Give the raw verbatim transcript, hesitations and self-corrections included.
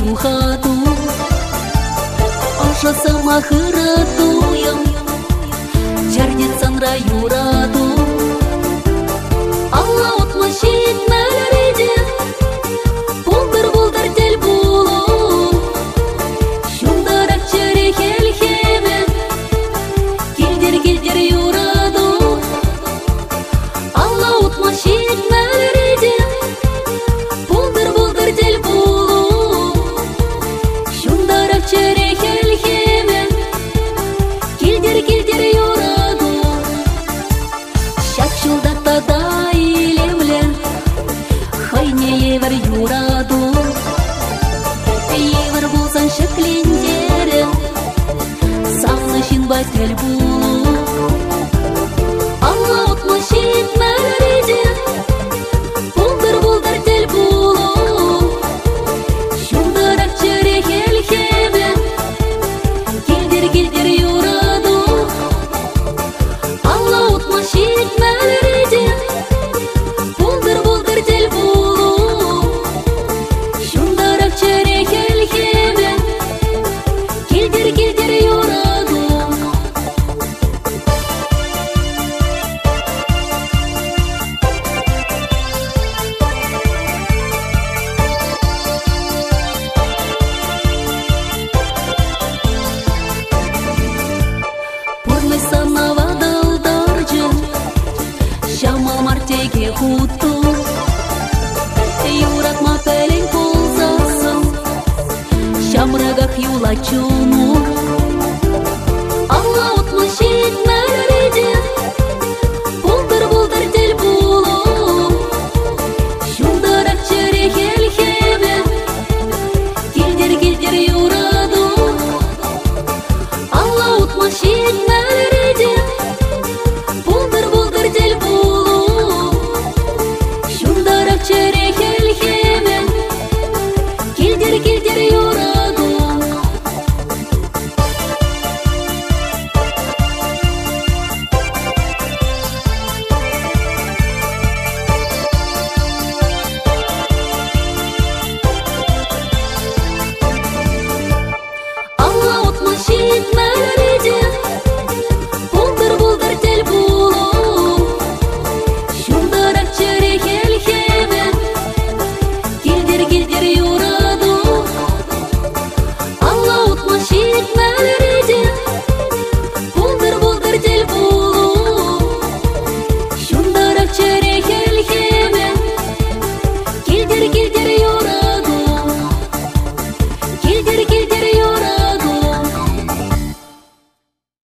чухату, аша сама хыратуем, чардицанра юрату. Алла отмашит мәлереде, булдыр-булдыр тел булу, шундарак черек елхеме, килдер-килдер юраду. Алла отмашит мәлереде, булдыр-булдыр тел булу, шундарак черек елхеме, килдер-килдер юраду. Шак шулдатта да Евер юраду, евер булсан шеклендері, саңны шинбай тел булу. Алла отмашит мәлереде, булдыр-булдыр тел булу, шундарак черек елхеме, килдер-килдер юраду. Алла отмашит мәлереде, булдыр-булдыр тел булу, килдер-килдер юраду. Пурны санава далдаржы, шама мартеге хуту, юратма пелен ползасын, шамрагах юлачу.